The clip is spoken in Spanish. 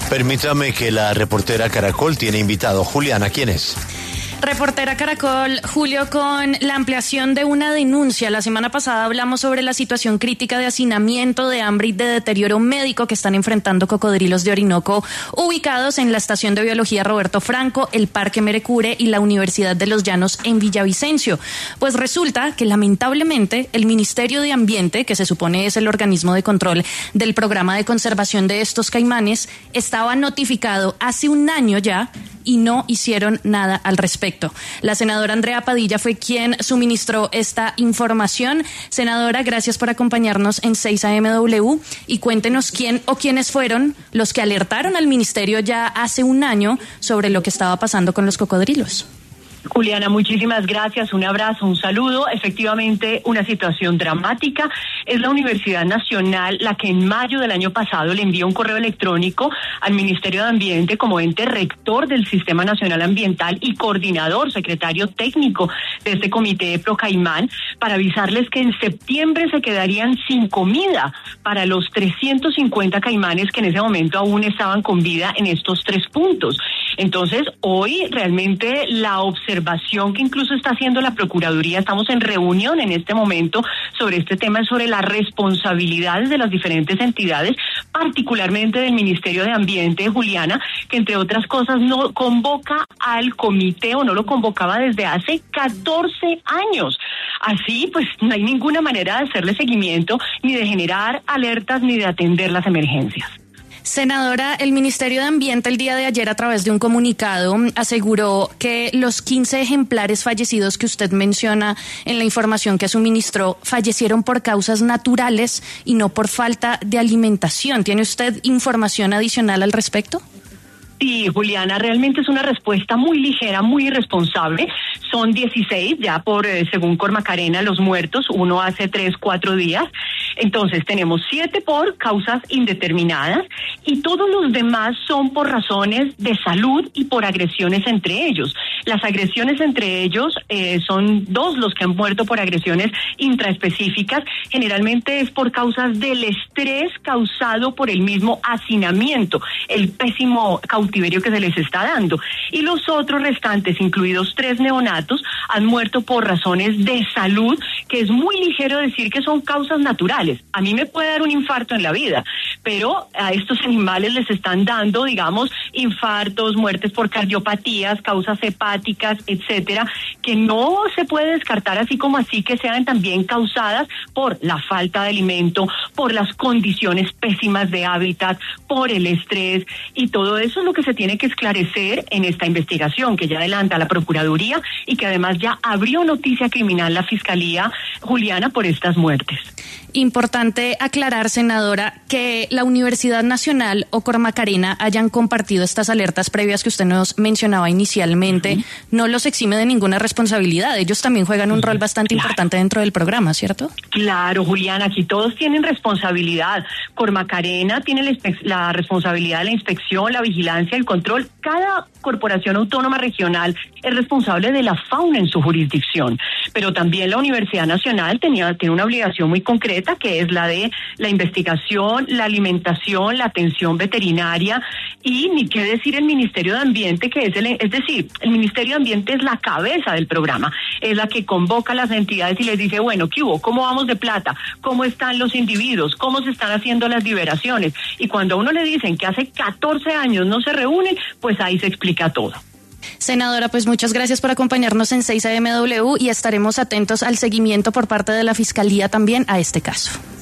Permítame que la reportera Caracol tiene invitado. Juliana, ¿quién es? Reportera Caracol, Julio, con la ampliación de una denuncia. La semana pasada hablamos sobre la situación crítica de hacinamiento, de hambre y de deterioro médico que están enfrentando cocodrilos de Orinoco, ubicados en la Estación de Biología Roberto Franco, el Parque Merecure y la Universidad de los Llanos en Villavicencio. Pues resulta que lamentablemente el Ministerio de Ambiente, que se supone es el organismo de control del programa de conservación de estos caimanes, estaba notificado hace un año ya y no hicieron nada al respecto. La senadora Andrea Padilla fue quien suministró esta información. Senadora, gracias por acompañarnos en 6AMW y cuéntenos quién o quiénes fueron los que alertaron al ministerio ya hace un año sobre lo que estaba pasando con los cocodrilos. Juliana, muchísimas gracias, un abrazo, un saludo. Efectivamente, una situación dramática. Es la Universidad Nacional la que en mayo del año pasado le envió un correo electrónico al Ministerio de Ambiente como ente rector del Sistema Nacional Ambiental y coordinador, secretario técnico de este comité Procaimán, para avisarles que en septiembre se quedarían sin comida para los 350 caimanes que en ese momento aún estaban con vida en estos 3 puntos. Entonces, hoy realmente la observación que incluso está haciendo la Procuraduría, estamos en reunión en este momento sobre este tema, es sobre las responsabilidades de las diferentes entidades, particularmente del Ministerio de Ambiente, Juliana, que entre otras cosas no convoca al comité o no lo convocaba desde hace 14 años. Así, pues no hay ninguna manera de hacerle seguimiento, ni de generar alertas, ni de atender las emergencias. Senadora, el Ministerio de Ambiente el día de ayer a través de un comunicado aseguró que los 15 ejemplares fallecidos que usted menciona en la información que suministró fallecieron por causas naturales y no por falta de alimentación. ¿Tiene usted información adicional al respecto? Sí, Juliana, realmente es una respuesta muy ligera, muy irresponsable. Son 16 ya según Cormacarena, los muertos, uno hace 3-4 días. Entonces tenemos 7 por causas indeterminadas y todos los demás son por razones de salud y por agresiones entre ellos. Las agresiones entre ellos son 2 los que han muerto por agresiones intraespecíficas. Generalmente es por causas del estrés causado por el mismo hacinamiento, el pésimo cautiverio que se les está dando. Y los otros restantes, incluidos 3 neonatos, han muerto por razones de salud, que es muy ligero decir que son causas naturales. A mí me puede dar un infarto en la vida, pero a estos animales les están dando, digamos, infartos, muertes por cardiopatías, causas hepáticas, etcétera, que no se puede descartar así como así que sean también causadas por la falta de alimento, por las condiciones pésimas de hábitat, por el estrés, y todo eso es lo que se tiene que esclarecer en esta investigación que ya adelanta la Procuraduría y que además ya abrió noticia criminal la Fiscalía, Juliana, por estas muertes. Importante aclarar, senadora, que la Universidad Nacional o Cormacarena hayan compartido estas alertas previas que usted nos mencionaba inicialmente, no los exime de ninguna responsabilidad. Ellos también juegan un rol bastante importante dentro del programa, ¿cierto? Claro, Juliana, aquí todos tienen responsabilidad. Cormacarena tiene la responsabilidad de la inspección, la vigilancia, el control. Cada corporación autónoma regional es responsable de la fauna en su jurisdicción, pero también la Universidad Nacional tiene una obligación muy concreta, que es la de la investigación, la alimentación, la atención veterinaria, y ni qué decir el Ministerio de Ambiente, que es decir, el Ministerio de Ambiente es la cabeza del programa, es la que convoca a las entidades y les dice, bueno, ¿qué hubo? ¿Cómo vamos de plata? ¿Cómo están los individuos? ¿Cómo se están haciendo las liberaciones? Y cuando a uno le dicen que hace 14 años no se reúnen, pues ahí se explica todo. Senadora, pues muchas gracias por acompañarnos en 6AMW y estaremos atentos al seguimiento por parte de la Fiscalía también a este caso.